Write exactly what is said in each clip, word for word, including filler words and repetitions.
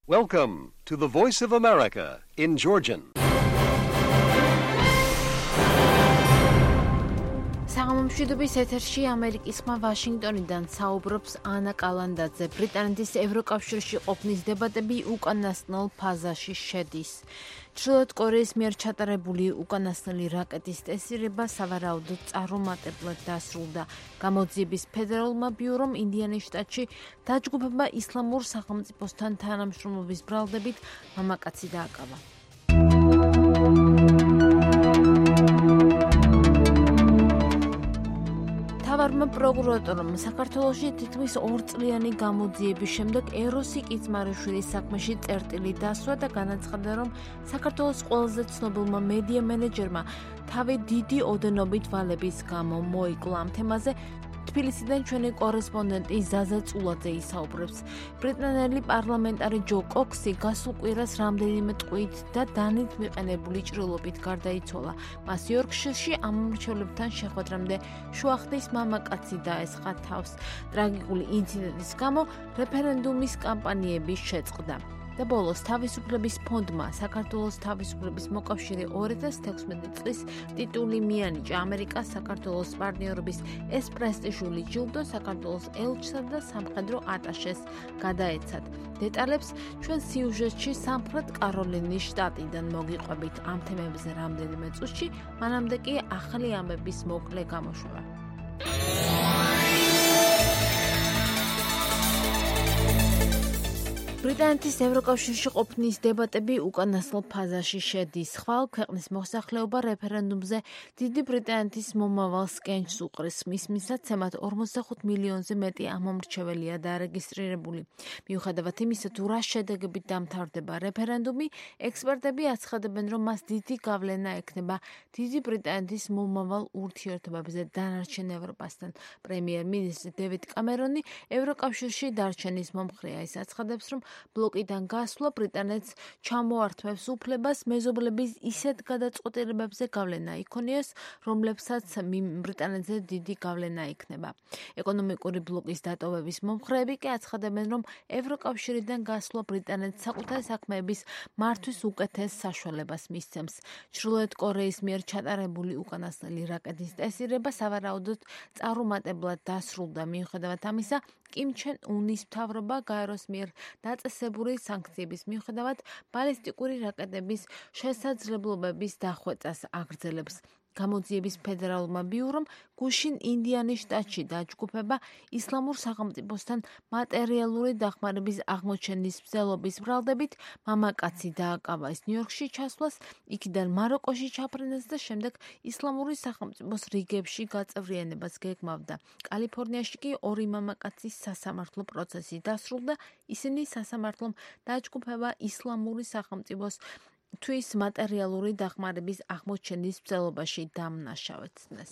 Welcome to the Voice of America in Georgian. საღამომშვიდობის ეთერში ამერიკის ხმა ვაშინგტონიდან საუბრობს ანა კალანდაძე. ბრიტანეთის ევროკავშირში ყოფნის დებატები უკანასკნელ ფაზაში შედის. ჩრდილოეთ კორეის მიერ ჩატარებული უკანასკნელი რაკეტის ტესტირება სავარაუდოდ წარუმატებლად დასრულდა. გამოძიების ფედერალურმა ბიურომ ინდიანის შტატში დაჯგუფება ისლამურ სახელმწიფოსთან თანამშრომლობის ბრალდებით მამაკაცი დააკავა. თავარმა პროკურატორმა საქართველოში თითქმის ორწლიანი გამოძიების შემდეგ ეროსი კიცმარიშვილის საქმეში წერტილი დასვა და განაცხადა, რომ საქართველოს ყველაზე ცნობილმა მედია მენეჯერმა თავი დიდი ოდენობით ვალების გამო მოიკლა. ამ თემაზე თბილისიდან ჩვენი კორესპონდენტი ზაზა წულაძე ისაუბრებს. ბრიტანელი პარლამენტარი ჯო კოქსი გასულ კვირას რამდენიმე ტყვით და დანით მიყენებული ჭრილობით გარდაიცვალა. მას იორკშირში ამომრჩევლებთან შეხვედრამდე შუახტის მამაკაცი დაესხა თავს. ტრაგიკული ინციდენტის გამო რეფერენდუმის კამპანიები შეწყდა. და ბოლოს თავისუფლების ფონდმა საქართველოს თავისუფლების მოკავშირე ორი ათას თექვსმეტი წლის ტიტული მიანიჭა. ამერიკას საქართველოს პარტნიორობის ეს პრესტიჟული ჯილდო საქართველოს ელჩსა და სამხედრო ატაშეს გადაეცათ. დეტალებს ჩვენ სიუჟეტში სამხრეთ კაროლინის შტატიდან მოგიყვებით. ამ თემებზე რამდენიმე წუთში, მანამდე კი ახალი ამბების მოკლე გამოშვება. ბრიტანეთის ევროკავშირში ყოფნის დებატები უკანასკნელ ფაზაში შედის. ხვალ ქვეყნის მოსახლეობა რეფერენდუმზე დიდი ბრიტანეთის მომავალს კენჭს უყრის. მის მისაცემად ორმოცდახუთ მილიონზე მეტი ამომრჩეველია დარეგისტრირებული. მიუხედავად იმისა, თუ რა შედეგებით დამთავრდება რეფერენდუმი, ექსპერტები აცხადებენ, რომ მას დიდი გავლენა ექნება დიდი ბრიტანეთის მომავალ ურთიერთობებზე დანარჩენ ევროპასთან. პრემიერ-მინისტრი დევიდ კამერონი ევროკავშირში დარჩენის მომხრეა. ის აცხადებს, რომ ბლოკიდან გასვლა ბრიტანეთს ჩამოართმევს უფლებას მეზობლების ისეთ გადაწყვეტილებებზე გავლენა იქონიოს, რომლებსაც ბრიტანეთზე დიდი გავლენა იქნება. ეკონომიკური ბლოკის დატოვების მომხრეები კი აცხადებენ, რომ ევროკავშირიდან გასვლა ბრიტანეთს საკუთარი საქმეების მართვის უკეთეს საშუალებას მისცემს. ჩრდილოეთ კორეის მიერ ჩატარებული უკანასკნელი რაკეტის ტესტირება სავარაუდოდ წარუმატებლად დასრულდა. მიუხედავად ამისა, კიმ ჩენ უნის მთავრობა გაეროს მიერ დაწესებული სანქციების მიუხედავად ბალისტიკური რაკეტების შესაძლებლობების დახვეწას აგრძელებს. გამოძიების ფედერალურმა ბიურომ გუშინ ინდიანის შტატში დაჯგუფება ისლამურ სახელმწიფოსთან მატერიალური დახმარების აღმოჩენის მცდელობის ბრალდებით მამაკაცი დააკავა. ის ნიუ-იორკში ჩასვლას, იქიდან მაროკოში ჩაფრენას და შემდეგ ისლამური სახელმწიფოს რიგებში გაწევრიანებას გეგმავდა. კალიფორნიაში კი ორი მამაკაცის სასამართლო პროცესი დასრულდა. ისინი სასამართლომ დაჯგუფება ისლამური სახელმწიფოს თვის მატერიალური დახმარების აღმოჩენის მცდელობაში დამნაშავეცნეს.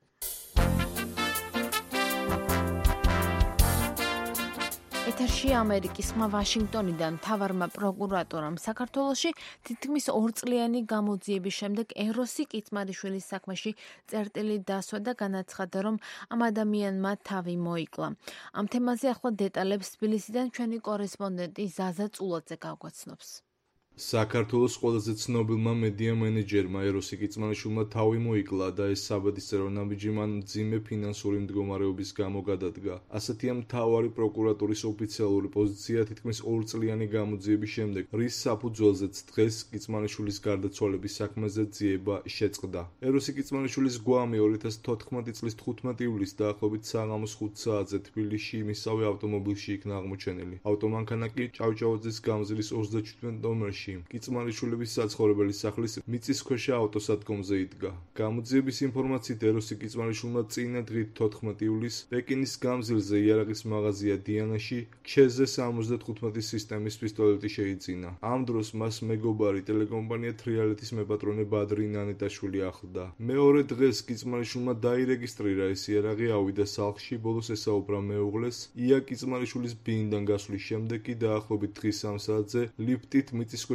ეთერში ამერიკის ხმა ვაშინგტონიდან თავარმა პროკურატორამ საქართველოში თითქმის ორწლიანი გამოძიების შემდეგ ეროსი კიცმარიშვილის საქმეში წერტილი დასვა და განაცხადა, რომ ამ ადამიანმა თავი მოიკლა. ამ თემაზე ახლა დეტალებს თბილისიდან ჩვენი კორესპონდენტი ზაზა წულაძე გაგვაცნობს. საქართველოს ყველაზე ცნობილმა მედია მენეჯერმა ეროსი კიცმარიშვილმა თავი მოიკლა და ეს საბედისწერო ნაბიჯი მან მძიმე ფინანსური მდგომარეობის გამო გადადგა. ასეთია მთავარი პროკურატურის ოფიციალური პოზიცია თითქმის ორწლიანი გამოძიების შემდეგ, რის საფუძველზეც დღეს კიცმარიშვილის გარდაცვალების საქმეზე ძიება შეწყდა. ეროსი კიცმარიშვილის გვამი ორი ათას თოთხმეტი წლის თხუთმეტი ივლისს დაახლოებით საღამოს ხუთ საათზე თბილისში მისავე ავტომობილში იქნა აღმოჩენილი. ავტომანქანა კი ჭავჭავაძის გამზირის ოცდაჩვიდმეტ ნომერში კიცმარიშვილების საცხოვრებელი სახლის მიწისქვეშა ავტოსადგომზე იდგა. გამოძიების ინფორმაციით ეროსი კიცმარიშვილმა წინა დღით თოთხმეტი ივლისს პეკინის გამზირზე იარაღის მაღაზია დიანაში ქშეზე სამოცდათხუთმეტი სისტემის პისტოლეტი შეიძინა. ამ დროს მას მეგობარი ტელეკომპანია თრიალეთის მეპატრონე ბადრი ნანეტაშვილი ახლდა. მეორე დღეს კიცმარიშვილმა დაირეგისტრირა ეს იარაღი, ავიდა სახლში, ბოლოს ესაუბრა მეუღლეს. ია კიცმარიშვილის ბინიდან გასვლის შემდეგ კი დაახლოებით დღის სამ საათზე ლიფტით მიწისქვეშა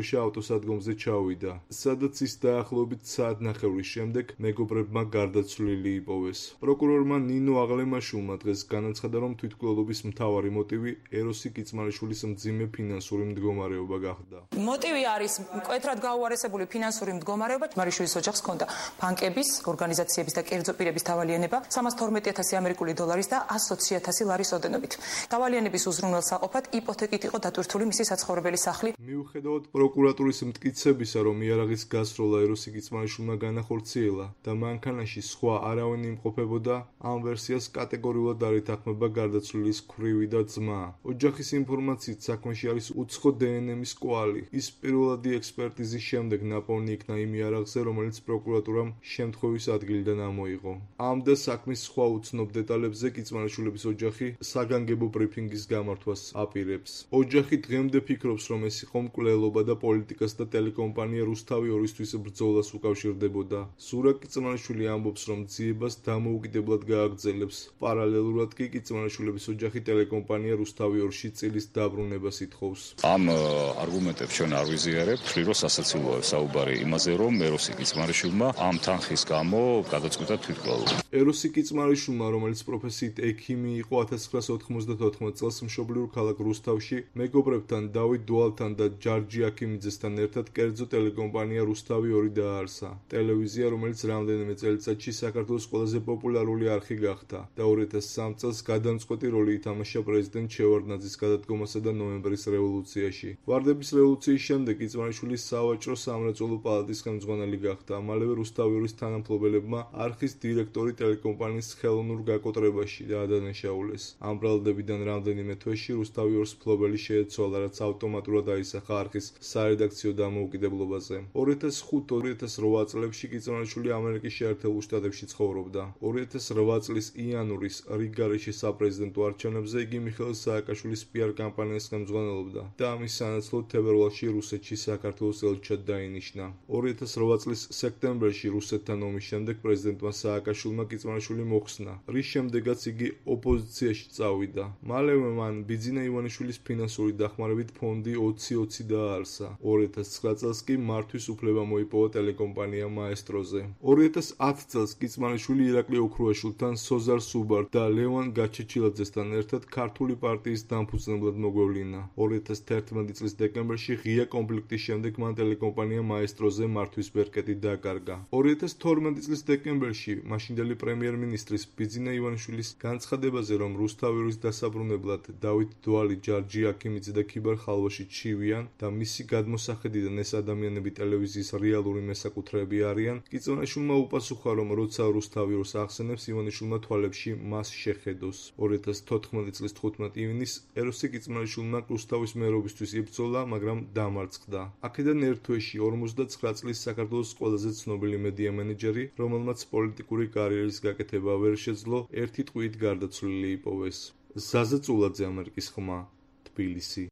რიცხვეშა ავტოსადგომზე ჩავიდა, სადაც ის დაახლოებით საათნახევრის შემდეგ მეგობრებმა გარდაცვლილი იპოვეს. პროკურორმა ნინო აღლემაშვილმა დღეს განაცხადა, რომ თვითმკვლელობის მთავარი მოტივი ეროსი კიწმარიშვილის მძიმე ფინანსური მდგომარეობა გახდა. მოტივი არის მკვეთრად გაუარესებული ფინანსური მდგომარეობა. მარიშვილის ოჯახს ჰქონდა ბანკების, ორგანიზაციების და კერძო პირების დავალიანება სამას თორმეტი ათასი ამერიკული დოლარის და ასი ოცი ათასი ლარის ოდენობით. დავალიანების უზრუნველსაყოფად იპოთეკით იყო დატვირთული მისი საცხოვრებელი სახლი. მიუხედავად პროკურატურის მტკიცებისა, რომ იარაღის გასროლა ეროსი კიწმარიშვილმა განახორციელა და მანქანაში სხვა არავინ იმყოფებოდა, ამ ვერსიას კატეგორიულად არ ეთანხმება გარდაცვლილის ქვრივი და ძმა. ოჯახის ინფორმაციით საქმეში არის უცხო დნმ-ის კვალი. ის პირველადი ექსპერტიზის შემდეგ ნაპოვნი იქნა იმ იარაღზე, რომელიც პროკურატურამ შემთხვევის ადგილიდან ამოიღო. ამ და საქმის სხვა უცნობ დეტალებზე კიწმარიშვილების ოჯახი საგანგებო ბრიფინგის გამართვას აპირებს. ოჯახი დღემდე ფიქრობს, რომ ეს იყო მკვლელობა და პოლიტიკას და ტელეკომპანია რუსთავი ორისთვის ბრძოლას უკავშირდებოდა. ზურაბ კიწმარიშვილი ამბობს, რომ ძიებას დამოუკიდებლად გააგრძელებს. პარალელურად კი კიწმარიშვილების ოჯახი ტელეკომპანია რუსთავი ორში წილის დაბრუნებას ითხოვს. ამ არგუმენტებს ჩვენ არ ვიზიარებთ, რომ სასაცილოა საუბარი იმაზე, რომ ეროსი კიწმარიშვილმა ამ თანხის გამო გადაწყვიტა თვითმკვლელობა. ეროსი კიწმარიშვილმა, რომელიც პროფესიით ექიმი იყო, ათას ცხრაას ოთხმოცდათოთხმეტ წელს მშობლიურ ქალაქ რუსთავში მეგობრებთან დავით დუალთან და ჯარჯი აქიმიძესთან ერთად კერძო ტელეკომპანია რუსთავი ორი დააარსა. ტელევიზია, რომელიც რამდენიმე წელიწადში საქართველოს ყველაზე პოპულარული არხი გახდა და ორი ათას სამი წელს გადამწყვეტი როლი ითამაშა პრეზიდენტ შევარდნაძის გადადგომასა და ნოემბრის რევოლუციაში. ვარდების რევოლუციის შემდეგ კიწმარიშვილი სავაჭრო სამრეწველო პალატის ხელმძღვანელი გახდა. მალევე რუსთავი ორის თანამფლობელებმა არხის დირექტორი ტელეკომპანიის ხელოვნურ გაკოტრებაში დაადანაშაულეს. ამ ბრალდებიდან რამდენიმე თვეში რუსთავი ორს მფლობელი შეეცვალა, რაც ავტომატურად აისახა არხის სარედაქციო დამოუკიდებლობაზე. ორი ათას ხუთი ორი ათას რვა წლებში კიწმარიშვილი ამერიკის შეერთებულ შტატებში ცხოვრობდა. ორი ათას რვა წლის იანვრის რიგგარეშე საპრეზიდენტო არჩევნებზე იგი მიხეილ სააკაშვილის პიარ კამპანიას ხელმძღვანელობდა და ამის სანაცვლოდ თებერვალში რუსეთში საქართველოს ელჩად დაინიშნა. ორი ათას რვა წლის სექტემბერში რუსეთთან ომის შემდეგ პრეზიდენტმა სააკაშვილმა კიწმარიშვილი მოხსნა, რის შემდეგაც იგი ოპოზიციაში წავიდა. მალევე მან ბიძინა ივანიშვილის ფინანსური დახმარებით ფონდი ოცი ოცი დააარსა. ორი ათას ცხრა წელს კი მართვის უფლება მოიპოვა ტელეკომპანია მაესტროზე. ორი ათას ათი წელს კიწმარიშვილი ირაკლი ოქრუაშვილთან, სოზარ სუბარ და ლევან გაჩეჩილაძესთან ერთად ქართული პარტიის დამფუძნებლად მოგვევლინა. ორი ათას თერთმეტი წლის დეკემბერში ღია კონფლიქტის შემდეგ მან ტელეკომპანია მაესტროზე მართვის ბერკეტი დაკარგა. ორი ათას თორმეტი წლის დეკემბერში მაშინდელი პრემიერ-მინისტრის ბიძინა ივანიშვილის განცხადებაზე, რომ რუსთავი ორის დასაბრუნებლად დავით დუალი, ჯარჯი აქიმიძე და ქიბარ ხალვაში ჩივიან და მისი გადმოსახედიდან ეს ადამიანები ტელევიზიის რეალური მესაკუთრეები არიან, კიწმარიშვილმა უპასუხა, რომ როცა რუსთავი ორს ახსენებს, ივანიშვილმა თვალებში მას შეხედოს. ორი ათას თოთხმეტი წლის თხუთმეტი ივნისს ეროსი კიწმარიშვილმა რუსთავის მერობისთვის იბრძოლა, მაგრამ დამარცხდა. აქედან ერთ თვეში ორმოცდაცხრა წლის საქართველოს ყველაზე ცნობილი მედია მენეჯერი, რომელმაც პოლიტიკური კარიერის გაკეთება ვერ შეძლო, ერთი ტყვიით გარდაცვლილი იპოვეს. ზაზა წულაძე, ამერიკის ხმა, თბილისი.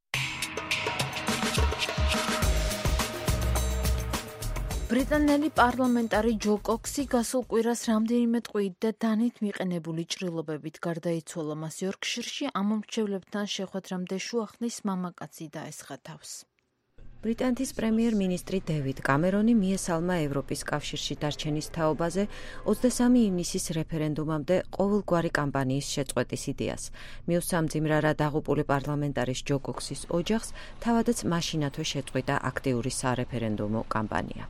ბრიტანელი პარლამენტარი ჯო კოქსი გასულ კვირას რამდენიმე ტყვიით და დანით მიყენებული ჭრილობებით გარდაიცვალა. მას იორკშირში ამომრჩევლებთან შეხვედრამდე შუახნის მამაკაცი დაესხა თავს. ბრიტანეთის პრემიერ-მინისტრი დევიდ კამერონი მიესალმა ევროპის კავშირში დარჩენის თაობაზე ოცდასამი ივნისის რეფერენდუმამდე ყოველგვარი კამპანიის შეწყვეტის იდეას. მიუსამძიმრარა დაღუპული პარლამენტარის ჯო კოქსის ოჯახს, თავადაც მაშინათვე შეწყვიტა აქტიური სარეფერენდუმო კამპანია.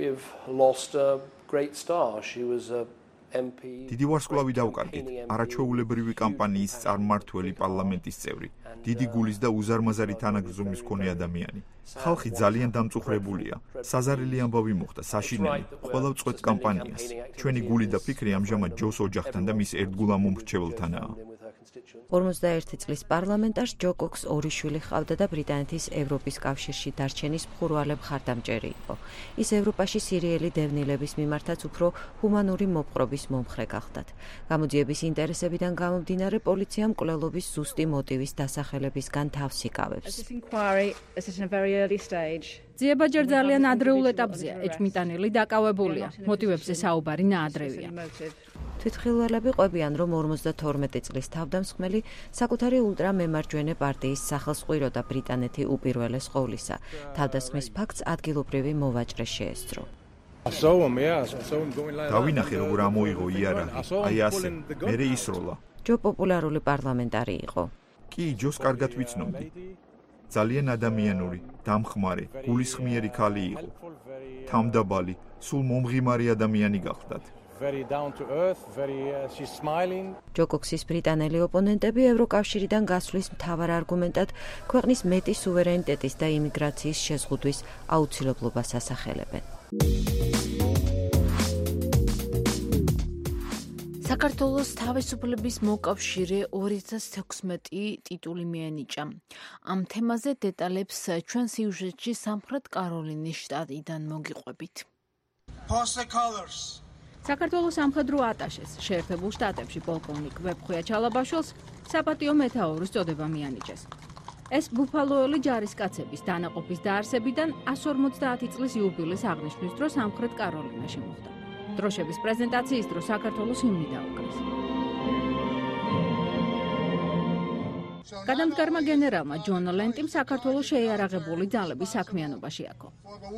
დიდი ვარსკვლავი დავკარგეთ, არაჩვეულებრივი კამპანიის წარმმართველი პარლამენტის წევრი, დიდი გულის და უზარმაზარი თანაგრძნობის მქონე ადამიანი. ხალხი ძალიან დამწუხრებულია. საზარელი ამბავი მოხდა, საშინელი, ყველა ვწყვეტ კამპანიას. ჩვენი გული და ფიქრი ამჟამად ჯოს ოჯახთან და მის ერთგულ ამომრჩეველთანაა. ორმოცდაერთი წლის პარლამენტარს ჯო კოქს ორი შვილი ჰყავდა და ბრიტანეთის ევროპის კავშირში დარჩენის მხურვალე მხარდამჭერი იყო. ის ევროპაში სირიელი დევნილების მიმართაც უფრო ჰუმანური მოპყრობის მომხრე გახდათ. გამოძიების ინტერესებიდან გამომდინარე, პოლიციამ მკვლელობის ზუსტი მოტივის დასახელებისგან თავს იკავებს. ძიება ჯერ ძალიან ადრეულ ეტაპზეა, ეჭვმიტანილი დაკავებულია. მოტივებზე საუბარი ნაადრევია. თვითმხილველები ყვებიან, რომ ორმოცდათორმეტი წლის თავდამსხმელი საკუთარი ულტრამემარჯვენე პარტიის სახელს ყვიროდა ბრიტანეთი უპირველეს ყოვლისა. თავდასხმის ფაქტს ადგილობრივი მოვაჭრე შეესწრო. დავინახე, როგორ ამოიღო იარაღი, აი ასე, მერე ისროლა. ჯო პოპულარული პარლამენტარი იყო. კი, ჯოს კარგად ვიცნობდი. ძალიან ადამიანური, დამხმარე, გულისხმიერი ქალი იყო. თამდაბალი, სულ მომღიმარი ადამიანი გახლდათ. ჯო კოქსის ბრიტანელი ოპონენტები ევროკავშირიდან გასვლის მთავარ არგუმენტად ქვეყნის მეტი სუვერენიტეტის და იმიგრაციის შეზღუდვის აუცილებლობას ასახელებენ. საქართველოს თავისუფლების მოკავშირე ორი ათას თექვსმეტი ტიტული მიენიჭა. ამ თემაზე დეტალებს ჩვენ სიუჟეტში სამხრეთ კაროლინის შტატიდან მოგიყვებით. საქართველოს სამხედრო ატაშეს შეერთებულ შტატებში პოლკოვნიკ ვეფხვია ჩალაბაშვილს საპატიო მეთაურის წოდება მიანიჭეს. ეს ბუფალოელი ჯარისკაცების დანაყოფის დაარსებიდან εκατს ორმოცდაათი წლის იუბილეს აღნიშვნის დროს სამხრეთ კაროლინაში მოხდა. დროშების პრეზენტაციის დროს საქართველოს ჰიმნი დაუკრეს. გადამდგარმა გენერალმა ჯონ ლენტიმ საქართველოს შეიარაღებული ძალების საქმიანობაში აქო.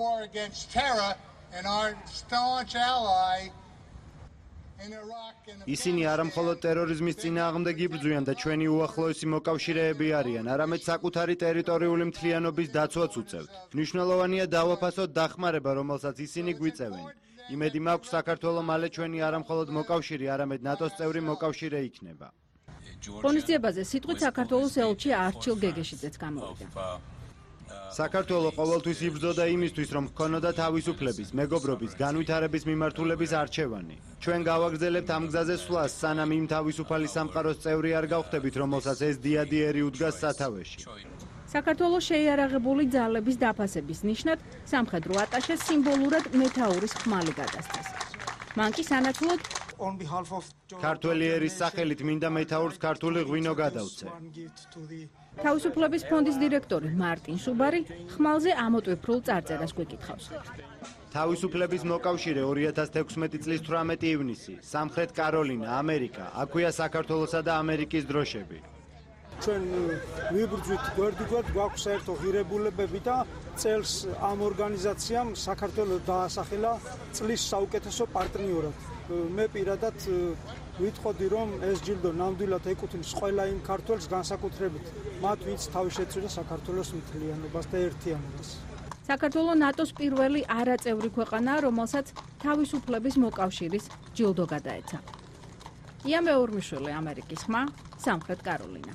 ისინი არა მხოლოდ ტერორიზმის წინააღმდეგ იბრძვიან და ჩვენი უახლოესი მოკავშირეები არიან, არამედ საკუთარი ტერიტორიული მთლიანობის დაცვაც უწევთ. მნიშვნელოვანია დავაფასოთ დახმარება, რომელსაც ისინი გვიწევენ. იმედი მაქვს, საქართველო მალე ჩვენი არა მხოლოდ მოკავშირე, არამედ ნატოს წევრი მოკავშირე იქნება. ღონისძიებაზე სიტყვით საქართველოს ელჩი არჩილ გეგეშიძეც გამოვიდა. საქართველო ყოველთვის იბრძოდა იმისთვის, რომ ჰქონოდა თავისუფლების, მეგობრობის, განვითარების მიმართულების არჩევანი. ჩვენ გავაგრძელებთ ამ გზაზე სვლას, სანამ იმ თავისუფალი სამყაროს წევრი არ გავხდებით, რომელსაც ეს დიადიერი უდგას სათავეში. საქართველოს შეიარაღებული ძალების დაფასების ნიშნად სამხედრო ატაშეს სიმბოლურად მეთაურის ხმალი გადასცეს. მან კი სანაცვლოდ ქართველი ერის სახელით მინდა მეთაურს ქართული ღვინო გადავცე. თავისუფლების ფონდის დირექტორი მარტინ სუბარი ხმალზე ამოტვიფრულ წარწერას გვეკითხავს. თავისუფლების მოკავშირე ორი ათას თექვსმეტი წლის თვრამეტი ივნისი, სამხრეთ კაროლინა, ამერიკა, აქვეა საქართველოსა და ამერიკის დროშები. ჩვენ ვიბრძვით გვერდიგვერდ, გვაქვს საერთო ღირებულებები და წელს ამ ორგანიზაციამ საქართველოს დაასახელა წლის საუკეთესო პარტნიორად. მე პირადად ვიტყოდი, რომ ეს ჯილდო ნამდვილად ეკუთვნის ყველა იმ ქართველს, განსაკუთრებით მათ, ვინც თავი შეწირა საქართველოს მთლიანობას და ერთიანობას. საქართველო ნატოს პირველი არაწევრი ქვეყანაა, რომელსაც თავისუფლების მოკავშირის ჯილდო გადაეცა. ია მეორმიშვილი, ამერიკის ხმა, სამხრეთ კაროლინა.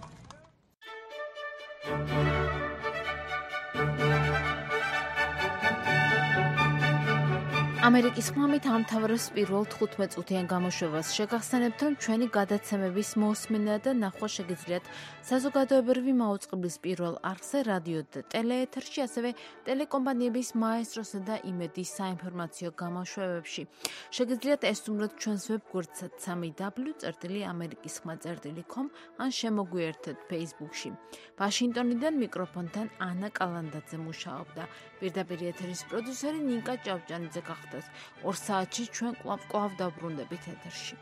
ამერიკის ხმამით ამთავრებს პირველ თხუთმეტ წუთიან გამოშვებას. შეგახსენებთ, რომ ჩვენი გადაცემების მოსმენა და ნახვა შეგიძლიათ საზოგადოებრივი მაუწყებლის პირველ არხზე, რადიო და ტელეეთერში, ასევე ტელეკომპანიების მაესტროსა და იმედის საინფორმაციო გამოშვებებში. შეგიძლიათ ესტუმროთ ჩვენს ვებგვერდსაც სამი დაბლიუ წერტილი ამერიკის ხმა წერტილი კომ ან შემოგვიერთეთ Facebook-ში. ვაშინგტონიდან მიკროფონთან ანა კალანდაძე მუშაობდა. პირდაპირ ეთერის პროდიუსერი ნიკა ჭავჭანიძე გახდა. ორ საათში ჩვენ კვლავ კვლავ დაბრუნდებით ეთერში.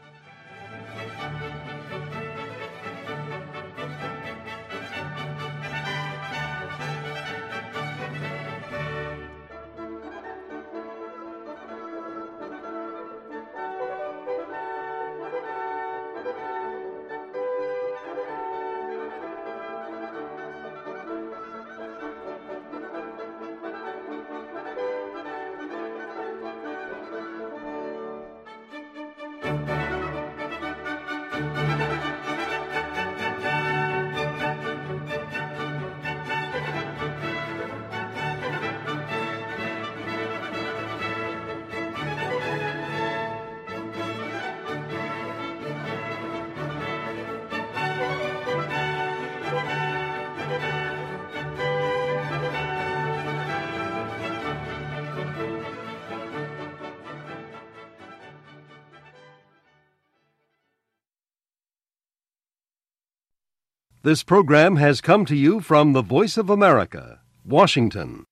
This program has come to you from the Voice of America, Washington.